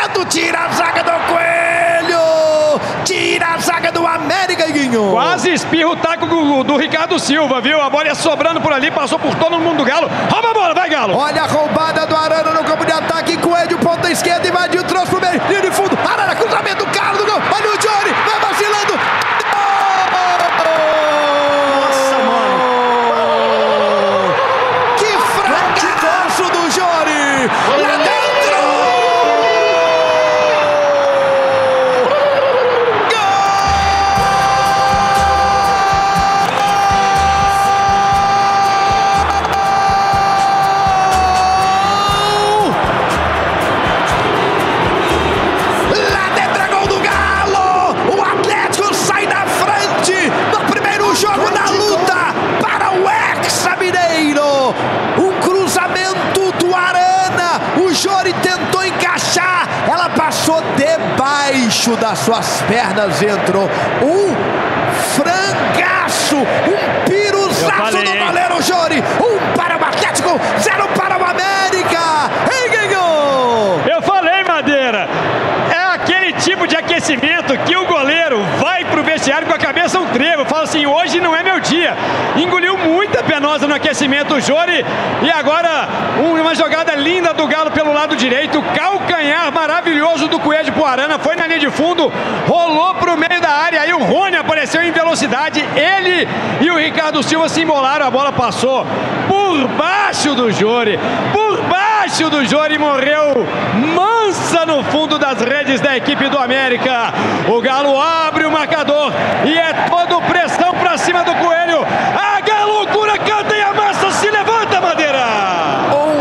cruzamento, tira a zaga do Coelho, tira a zaga do América, Guinho. Quase espirra o taco do Ricardo Silva, viu? A bola ia sobrando por ali, passou por todo mundo do Galo. Rouba a bola, vai Galo! Olha a roubada do Arana no campo de ataque, Coelho, ponta esquerda, invadiu, trouxe pro meio, linha de fundo, Arana, cruzamento, Carlos do gol, olha o Johnny, vai vacilando. Nossa, mano! Que fracasso do Jory! Lá dentro! Tentou encaixar, ela passou debaixo das suas pernas, entrou um frangaço, um piruzaço do goleiro Jory, 1 para o Atlético, 0 para o América. Ei, Guinho! Eu falei, Madeira, é aquele tipo de aquecimento que o goleiro vai pro vestiário com a cabeça um trevo, fala assim, hoje não é meu dia. Engoliu muita penosa no aquecimento o Jory, e agora uma jogada linda do Galo pelo lado direito, calcanhar maravilhoso do Coelho pro Arana, foi na linha de fundo, rolou pro meio da área, aí o Rony apareceu em velocidade, ele e o Ricardo Silva se embolaram, a bola passou por baixo do Jory, morreu mansa no fundo das redes da equipe do América. O Galo